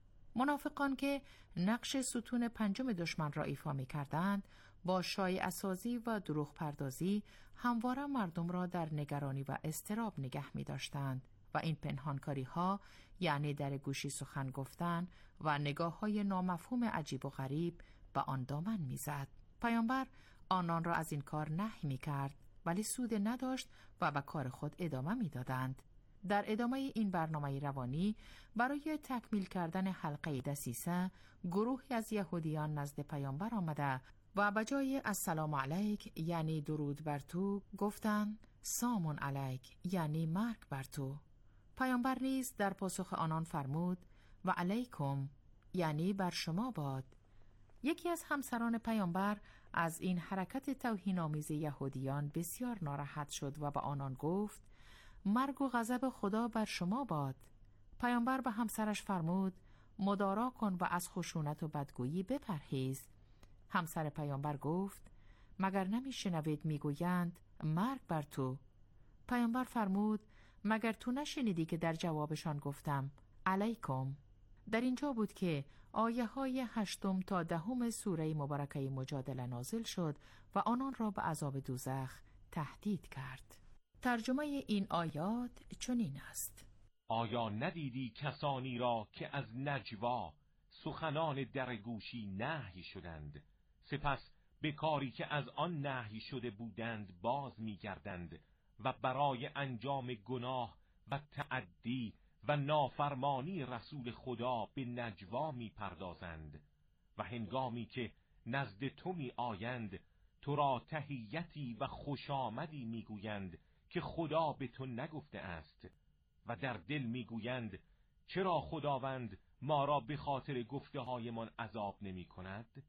منافقان که نقش ستون پنجم دشمن را ایفا می کردند، با شایعه سازی و دروغ پردازی همواره مردم را در نگرانی و اضطراب نگه می داشتند و این پنهانکاری ها، یعنی در گوشی سخن گفتن و نگاه های نامفهوم عجیب و غریب، به آن دامن می زد. پیامبر آنان را از این کار نهی می کرد، ولی سود نداشت و به کار خود ادامه می دادند. در ادامه این برنامه روانی برای تکمیل کردن حلقه دسیسه، گروهی از یهودیان نزد پیامبر آمده و به جای السلام علیک یعنی درود بر تو گفتند سامون علیک یعنی مرگ بر تو. پیامبر نیز در پاسخ آنان فرمود و علیکم یعنی بر شما باد. یکی از همسران پیامبر از این حرکت توهین‌آمیز یهودیان بسیار ناراحت شد و به آنان گفت مرگ و غضب خدا بر شما باد. پیامبر به همسرش فرمود مدارا کن و از خشونت و بدگویی بپرهیز. همسر پیامبر گفت مگر نمی شنوید می گویند مرگ بر تو؟ پیامبر فرمود مگر تو نشنیدی که در جوابشان گفتم علیکم؟ در اینجا بود که آیه های هشتم تا دهم سوره مبارکه مجادله نازل شد و آنان را به عذاب دوزخ تهدید کرد. ترجمه این آیات چنین است: آیا ندیدی کسانی را که از نجوا سخنان در گوشی نهی شدند، سپس به کاری که از آن نهی شده بودند باز می‌گردند و برای انجام گناه و تعدی و نافرمانی رسول خدا به نجوا می‌پردازند و هنگامی که نزد تو می‌آیند تو را تحیتی و خوش آمدی می‌گویند که خدا به تو نگفته است و در دل می‌گویند چرا خداوند ما را به خاطر گفته هایمان عذاب نمی کند؟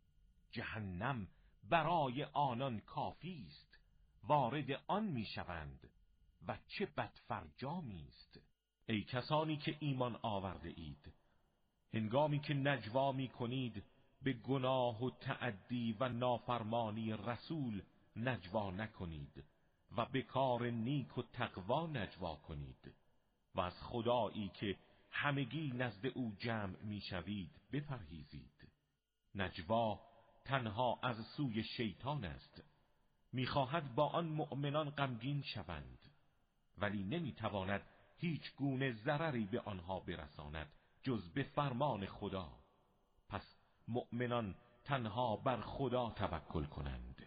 جهنم برای آنان کافی است، وارد آن می شوند و چه بدفرجامی است. ای کسانی که ایمان آورده اید، هنگامی که نجوا می کنید به گناه و تعدی و نافرمانی رسول نجوا نکنید و به کار نیک و تقوا نجوا کنید و از خدایی که همگی نزد او جمع میشوید بپرهیزید. نجوا تنها از سوی شیطان است، میخواهد با آن مؤمنان غمگین شوند ولی نمیتواند هیچ گونه ضرری به آنها برساند جز به فرمان خدا. پس مؤمنان تنها بر خدا توکل کنند.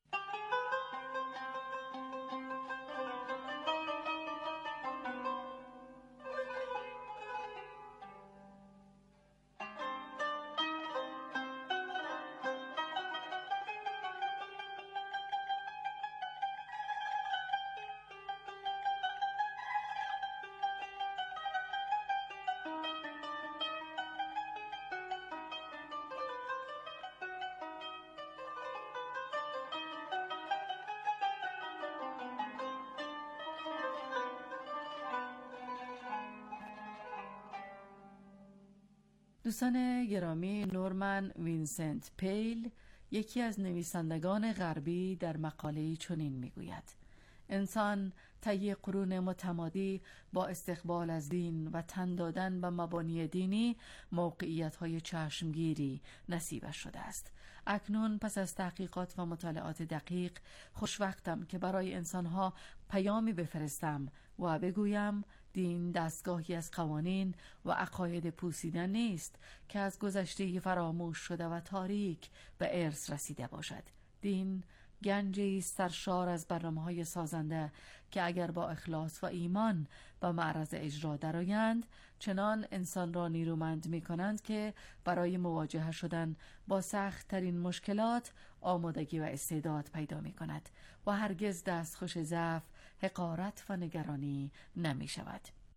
دوستان گرامی، نورمن وینسنت پیل یکی از نویسندگان غربی در مقاله‌ای چنین میگوید: انسان طی قرون متمادی با استقبال از دین و تن دادن به مبانی دینی موقعیت‌های چشمگیری نصیبش شده است. اکنون پس از تحقیقات و مطالعات دقیق خوشوقتم که برای انسان‌ها پیامی بفرستم و بگویم دین دستگاهی از قوانین و عقاید پوسیده نیست که از گذشته فراموش شده و تاریک به ارث رسیده باشد. دین گنجی سرشار از برنامه‌های سازنده که اگر با اخلاص و ایمان به معرض اجرا درآیند چنان انسان را نیرومند می‌کنند که برای مواجهه شدن با سخت‌ترین مشکلات آمادگی و استعداد پیدا می‌کند و هرگز دستخوش ضعف، حقارت و نگرانی نمی‌شود.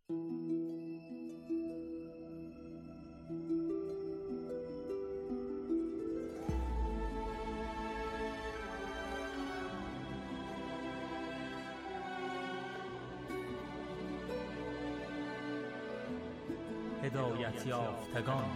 هدایت یافتگان.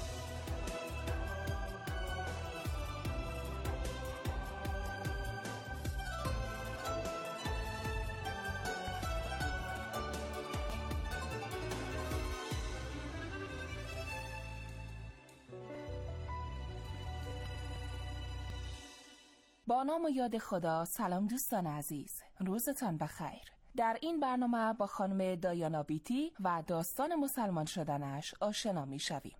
با نام و یاد خدا. سلام دوستان عزیز، روزتان بخیر. در این برنامه با خانم دایانا بیتی و داستان مسلمان شدنش آشنا می شویم.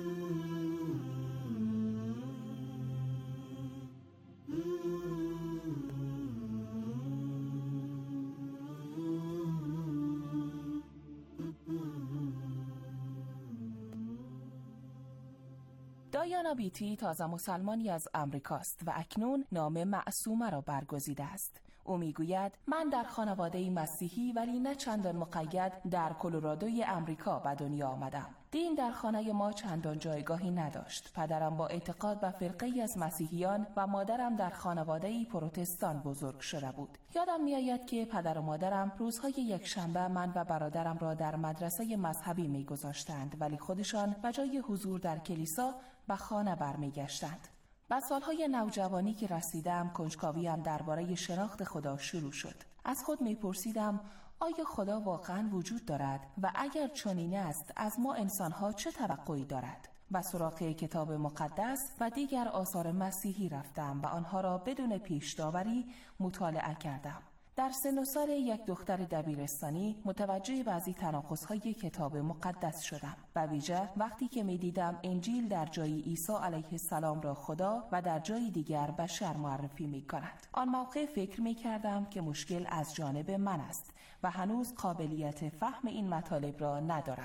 دایانا بیتی تازه مسلمانی از امریکاست و اکنون نام معصومه را برگزیده است. او میگوید من در خانواده مسیحی ولی نه چندان مقید در کلرادوی امریکا به دنیا آمدم. دین در خانه ما چندان جایگاهی نداشت. پدرم با اعتقاد به فرقه‌ای از مسیحیان و مادرم در خانواده‌ای پروتستان بزرگ شده بود. یادم میآید که پدر و مادرم روزهای یک شنبه من و برادرم را در مدرسه مذهبی میگذاشتند ولی خودشان به جای حضور در کلیسا به خانه برمیگشتند. با سالهای نوجوانی که رسیدم کنجکاویم درباره شناخت خدا شروع شد. از خود میپرسیدم آیا خدا واقعا وجود دارد و اگر چنین است از ما انسانها چه توقعی دارد؟ و سراغ کتاب مقدس و دیگر آثار مسیحی رفتم و آنها را بدون پیش داوری مطالعه کردم. در سن و سال یک دختر دبیرستانی متوجه بعضی تناقض‌های کتاب مقدس شدم. و ویژه وقتی که می‌دیدم انجیل در جای عیسی علیه السلام را خدا و در جای دیگر بشر معرفی می‌کند. آن موقع فکر می‌کردم که مشکل از جانب من است و هنوز قابلیت فهم این مطالب را ندارم.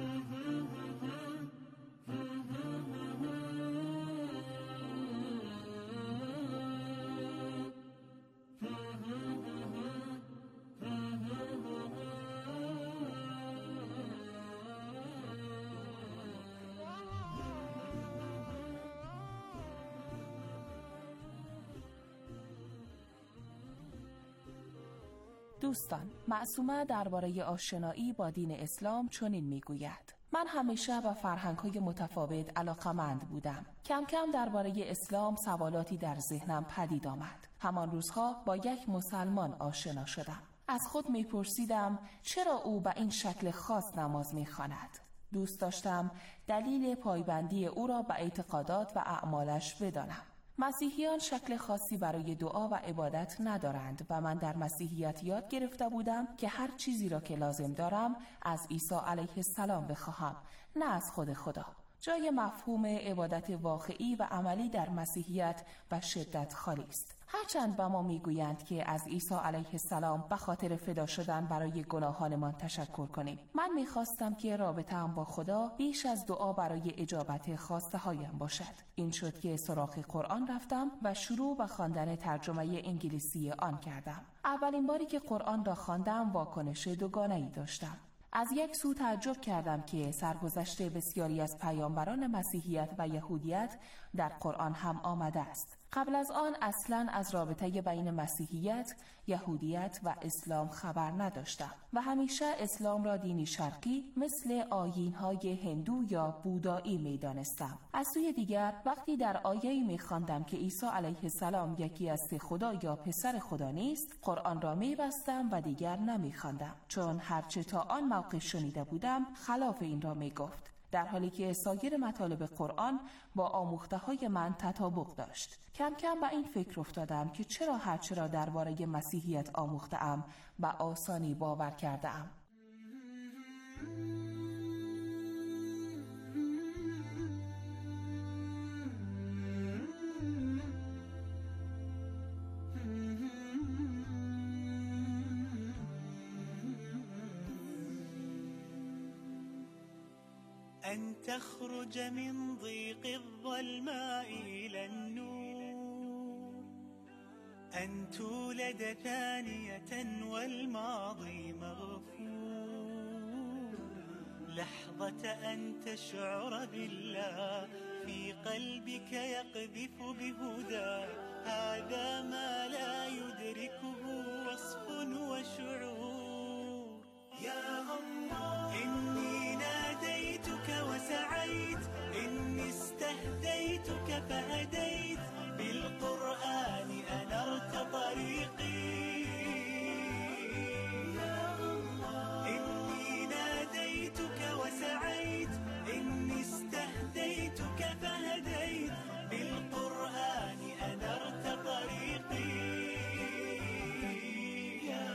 دوستان، معصومه درباره آشنایی با دین اسلام چنین میگوید: من همیشه به فرهنگ‌های متفاوت علاقه‌مند بودم. کم کم درباره اسلام سوالاتی در ذهنم پدید آمد. همان روزها با یک مسلمان آشنا شدم. از خود میپرسیدم چرا او به این شکل خاص نماز میخواند؟ دوست داشتم دلیل پایبندی او را به اعتقادات و اعمالش بدانم. مسیحیان شکل خاصی برای دعا و عبادت ندارند و من در مسیحیت یاد گرفته بودم که هر چیزی را که لازم دارم از عیسی علیه السلام بخواهم، نه از خود خدا. جای مفهوم عبادت واقعی و عملی در مسیحیت به شدت خالی است. هرچند به ما میگویند که از عیسی علیه السلام به خاطر فدا شدن برای گناهانمان تشکر کنیم، من میخواستم که رابطه‌ام با خدا بیش از دعا برای اجابت خواسته هایم باشد. این شد که سراغ قرآن رفتم و شروع به خواندن ترجمه انگلیسی آن کردم. اولین باری که قرآن را خواندم واکنش دوگانه‌ای داشتم. از یک سو تعجب کردم که سرگذشت بسیاری از پیامبران مسیحیت و یهودیت در قرآن هم آمده است. قبل از آن اصلاً از رابطه بین مسیحیت، یهودیت و اسلام خبر نداشتم و همیشه اسلام را دینی شرقی مثل آیین‌های هندو یا بودایی می‌دانستم. از سوی دیگر وقتی در آیه‌ای می‌خواندم که عیسی علیه السلام یکی از سه خدا یا پسر خدا نیست، قرآن را می‌بستم و دیگر نمی‌خواندم، چون هرچه تا آن موقع شنیده بودم خلاف این را می‌گفت، در حالی که سایر مطالب قرآن با آموخته‌های من تطابق داشت. کم کم به این فکر افتادم که چرا هرچه را درباره مسیحیت آموخته‌ام به آسانی باور کرده‌ام. أن تخرج من ضيق الظلماء إلى النور، أن تولد ثانية والماضي مغفور، لحظة أن تشعر بالله في قلبك يقذف بهدى، هذا ما لا يدركه وصف وشعور. يا الله إني ناديتك وسعيت، إني استهديتك فهديت، بالقرآن أنرت طريقي. يا الله إني ناديتك وسعيت، إني استهديتك فهديت، بالقرآن أنرت طريقي. يا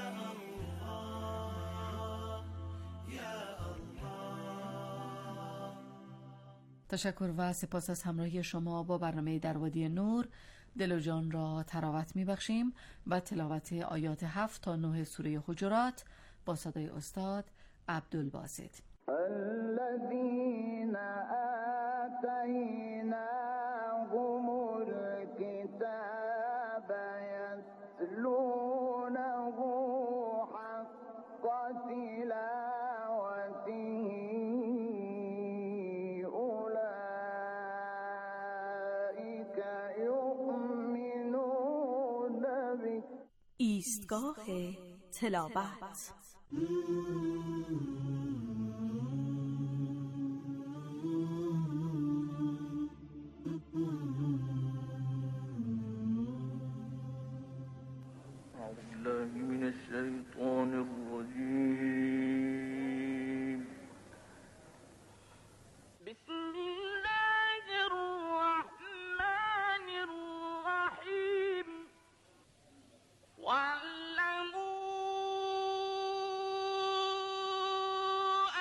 الله يا تشکر و سپاس از همراهی شما با برنامه در وادی نور. دل و جان را تراوت میبخشیم و تلاوت آیات هفت تا نه سوره حجرات با صدای استاد عبدالباسط. الذين آتيناهم الكتاب يتلونه حق تلاوته ایستگاه تلاوت. أعوذ بالله من الشيطان الرجيم. بسم الله الرحمن الرحيم. واعلموا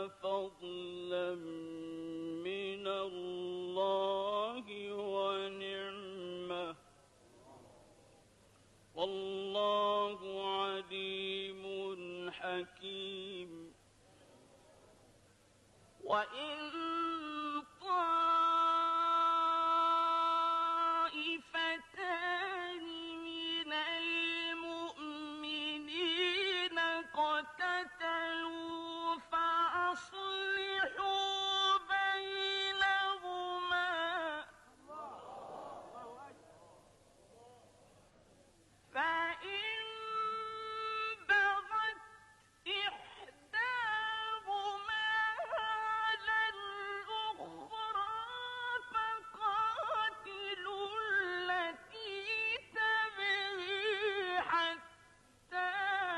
فضلا من الله ونعمه والله علیم حکیم. و این طائفتان من المؤمنین اقتتلوا فاصلحوا بینهما فإن بغت إحداهما على الأخرى فقاتلوا التي تبغي حتى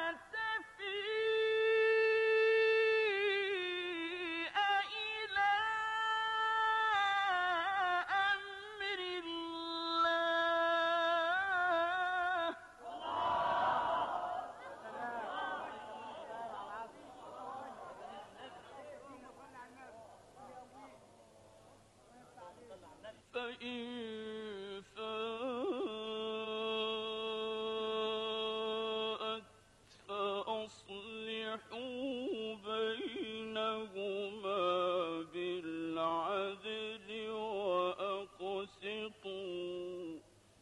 تفيء إلى أمر الله فإن فاءت فأصلحوا بينهما بالعدل وأقسطوا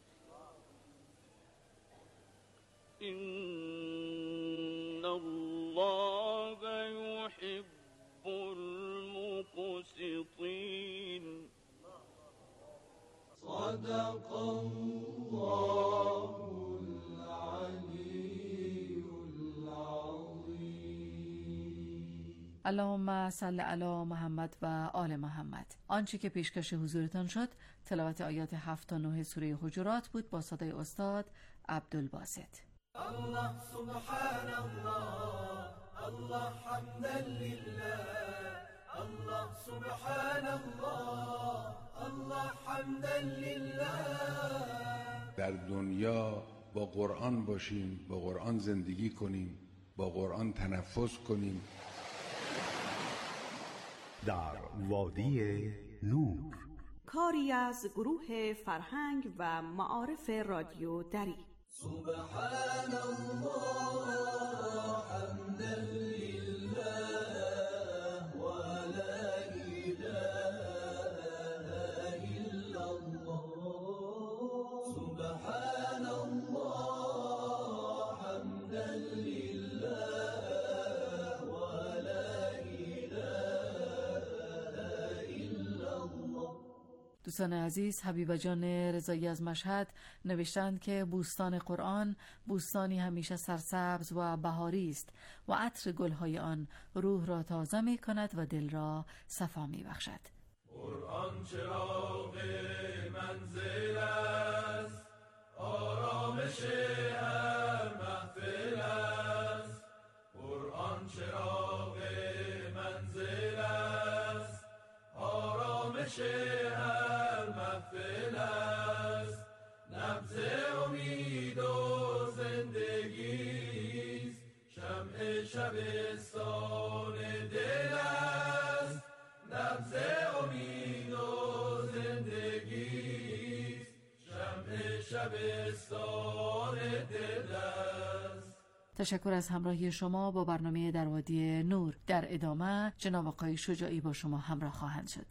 إن الله يحب المقسطين. صدق الله العلي العظيم. اللهم صل علی محمد و آل محمد. آنچه که پیشکش حضورتان شد تلاوت آیات هفت تا نه سوره حجرات بود با صدای استاد عبدالباسط. الله سبحان الله الله حمدا لله الله سبحان الله الله حمدا لله. در دنیا با قرآن باشیم، با قرآن زندگی کنیم، با قرآن تنفس کنیم. در وادی نور، کاری از گروه فرهنگ و معارف رادیو دری. سبحان الله حمدا لله و لا اله الا الله. سبحان الله حمدا لله و لا اله الا الله. دوستان عزیز، حبیبه جان رضایی از مشهد نوشتند که بوستان قرآن بوستانی همیشه سرسبز و بهاری است و عطر گلهای آن روح را تازه می کند و دل را صفا می بخشد. قرآن چراغ منزل است، آرامش هر محفل است. قرآن چراغ منزل است، آرامش هر محفل است. نبض امید و زندگی است، شمع شبستان دل است. نبض امید و زندگی است، شمع شبستان دل است. تشکر از همراهی شما با برنامه در وادی نور. در ادامه جناب آقای شجاعی با شما همراه خواهند شد.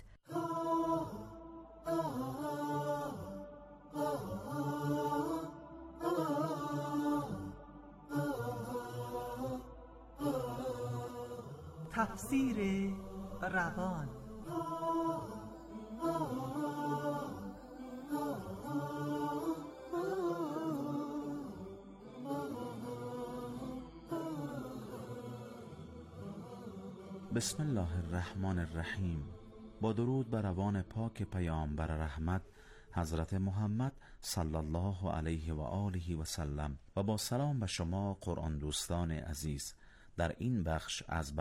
تفسیر روان. بسم الله الرحمن الرحیم. با درود بر روان پاک پیامبر رحمت حضرت محمد صلی الله علیه و آله و سلم و با سلام به شما قرآن دوستان عزیز. در این بخش از